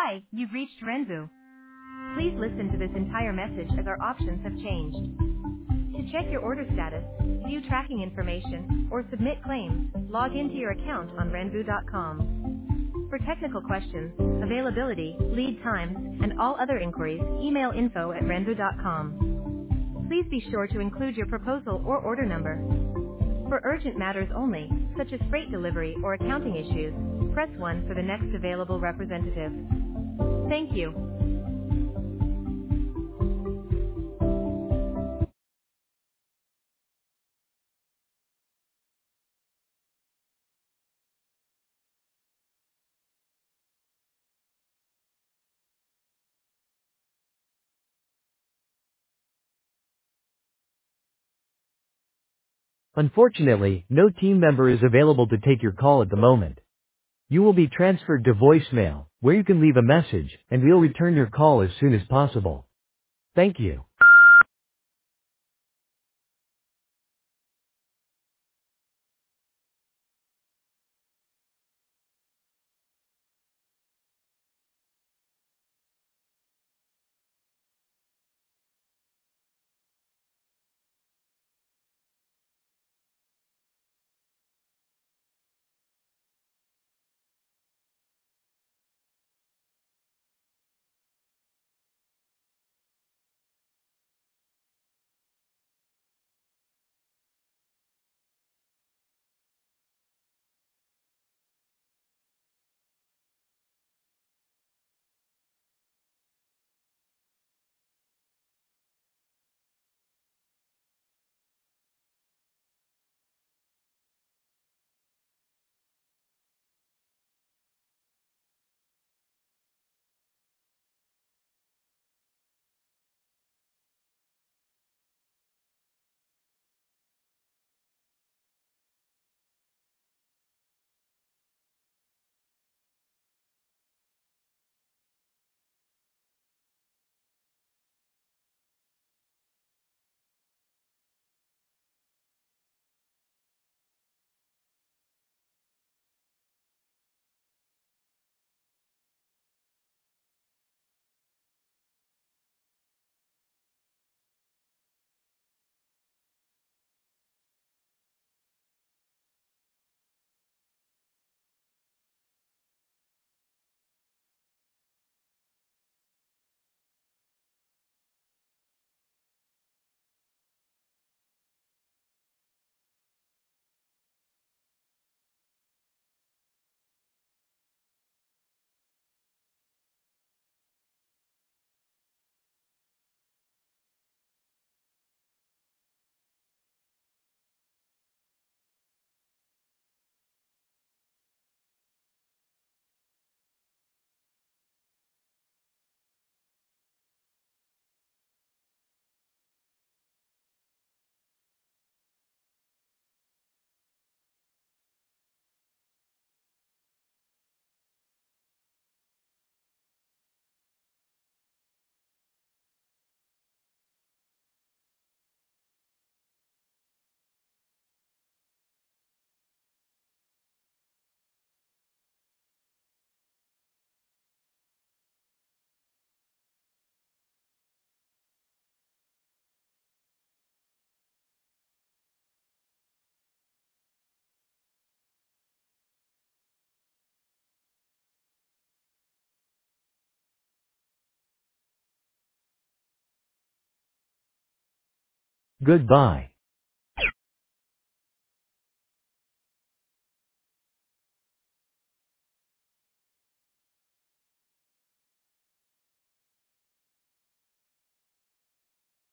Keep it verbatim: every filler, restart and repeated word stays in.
Hi, you've reached Renvu. Please listen to this entire message as our options have changed. To check your order status, view tracking information, or submit claims, log into your account on renvu dot com. For technical questions, availability, lead times, and all other inquiries, email info at renvu dot com. Please be sure to include your proposal or order number. For urgent matters only, such as freight delivery or accounting issues, press one for the next available representative. Thank you. Unfortunately, no team member is available to take your call at the moment. You will be transferred to voicemail, where you can leave a message, and we'll return your call as soon as possible. Thank you. Goodbye.